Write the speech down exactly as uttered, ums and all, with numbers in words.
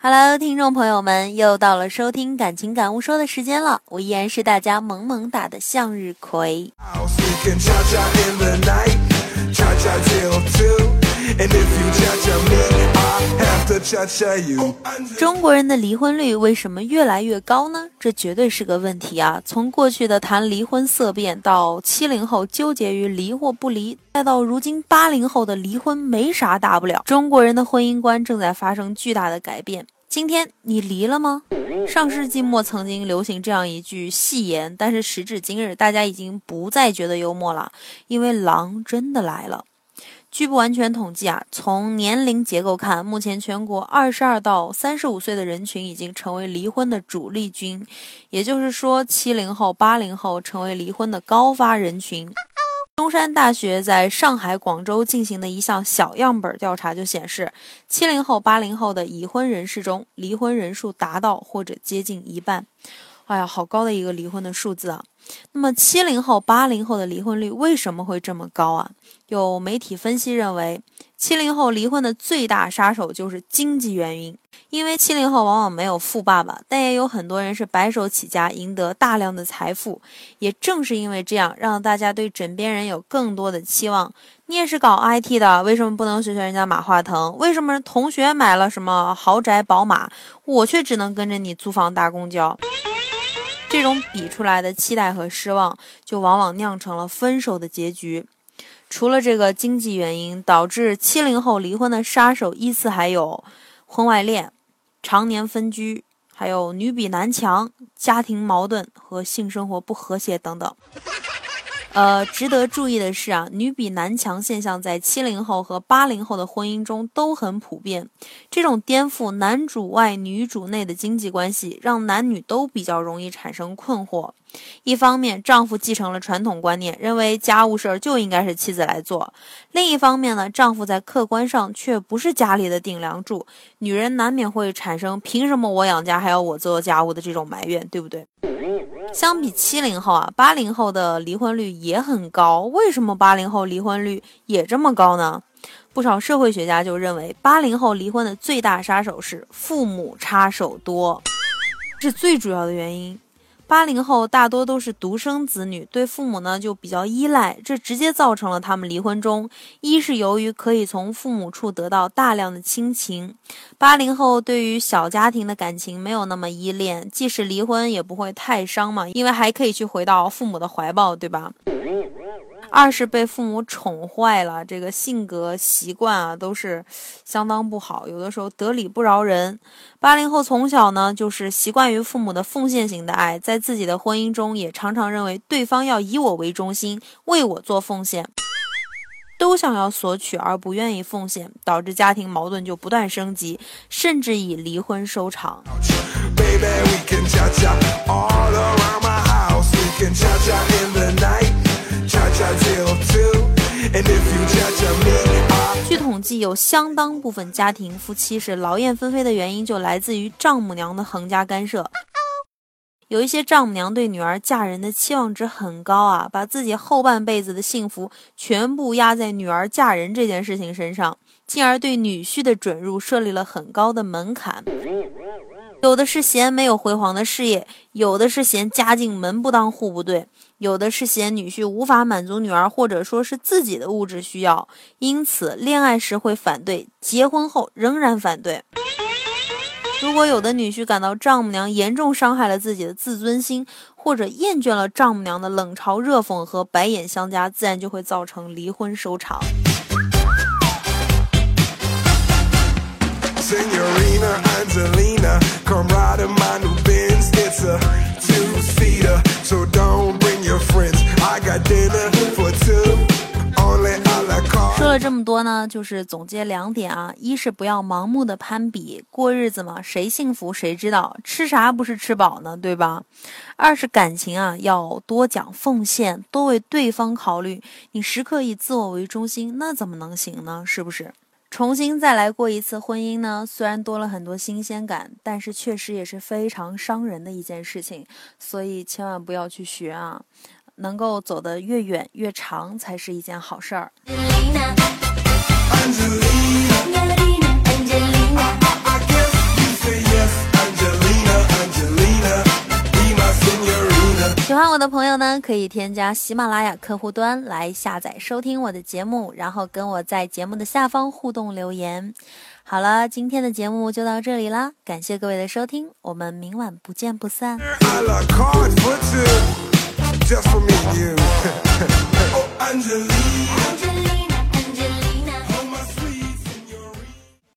Hello， 听众朋友们，又到了收听感情感悟说的时间了。我依然是大家萌萌哒的向日葵。中国人的离婚率为什么越来越高呢？这绝对是个问题啊！从过去的谈离婚色变，到七零后纠结于离或不离，再到如今八零后的离婚没啥大不了，中国人的婚姻观正在发生巨大的改变。今天你离了吗？上世纪末曾经流行这样一句戏言，但是时至今日大家已经不再觉得幽默了，因为狼真的来了。据不完全统计啊，从年龄结构看，目前全国二十二到三十五岁的人群已经成为离婚的主力军，也就是说七零后、八零后成为离婚的高发人群。中山大学在上海、广州进行的一项小样本调查就显示，七零后、八零后的已婚人士中，离婚人数达到或者接近一半。哎呀，好高的一个离婚的数字啊！那么七零后、八零后的离婚率为什么会这么高啊？有媒体分析认为，七零后离婚的最大杀手就是经济原因。因为七零后往往没有富爸爸，但也有很多人是白手起家，赢得大量的财富。也正是因为这样，让大家对枕边人有更多的期望。你也是搞 I T 的，为什么不能学学人家马化腾？为什么同学买了什么豪宅宝马，我却只能跟着你租房搭公交？这种比出来的期待和失望，就往往酿成了分手的结局。除了这个经济原因，导致七零后离婚的杀手依次还有婚外恋、常年分居，还有女比男强、家庭矛盾和性生活不和谐等等。呃，值得注意的是啊，女比男强现象在七零后和八零后的婚姻中都很普遍。这种颠覆男主外女主内的经济关系，让男女都比较容易产生困惑。一方面，丈夫继承了传统观念，认为家务事儿就应该是妻子来做；另一方面呢，丈夫在客观上却不是家里的顶梁柱，女人难免会产生凭什么我养家还要我做家务的这种埋怨，对不对？相比七零后啊，八零后的离婚率也很高。为什么八零后离婚率也这么高呢？不少社会学家就认为，八零后离婚的最大杀手是父母插手多，这是最主要的原因。八零后大多都是独生子女，对父母呢就比较依赖，这直接造成了他们离婚中，一是由于可以从父母处得到大量的亲情，八零后对于小家庭的感情没有那么依恋，即使离婚也不会太伤嘛，因为还可以去回到父母的怀抱，对吧？二是被父母宠坏了，这个性格习惯啊都是相当不好，有的时候得理不饶人。八零后从小呢就是习惯于父母的奉献型的爱，在自己的婚姻中也常常认为对方要以我为中心，为我做奉献，都想要索取而不愿意奉献，导致家庭矛盾就不断升级，甚至以离婚收场。据统计，有相当部分家庭夫妻是劳燕分飞的原因就来自于丈母娘的横加干涉。有一些丈母娘对女儿嫁人的期望值很高啊，把自己后半辈子的幸福全部压在女儿嫁人这件事情身上，进而对女婿的准入设立了很高的门槛。有的是嫌没有辉煌的事业，有的是嫌家境门不当户不对，有的是嫌女婿无法满足女儿或者说是自己的物质需要，因此恋爱时会反对，结婚后仍然反对。如果有的女婿感到丈母娘严重伤害了自己的自尊心，或者厌倦了丈母娘的冷嘲热讽和白眼相加，自然就会造成离婚收场。Signorina Angelina, come ride in my new Benz. It's a two-seater, so don't bring your friends. I got dinner for two, only a la carte. 说了这么多呢，就是总结两点啊：一是不要盲目的攀比，过日子嘛，谁幸福谁知道，吃啥不是吃饱呢，对吧？二是感情啊，要多讲奉献，多为对方考虑，你时刻以自我为中心，那怎么能行呢？是不是？重新再来过一次婚姻呢，虽然多了很多新鲜感，但是确实也是非常伤人的一件事情，所以千万不要去学啊，能够走得越远越长才是一件好事儿。 喜欢我的朋友呢，可以添加喜马拉雅客户端来下载收听我的节目，然后跟我在节目的下方互动留言。好了，今天的节目就到这里啦，感谢各位的收听，我们明晚不见不散。Just for me and you. Oh, Angeline. Angeline.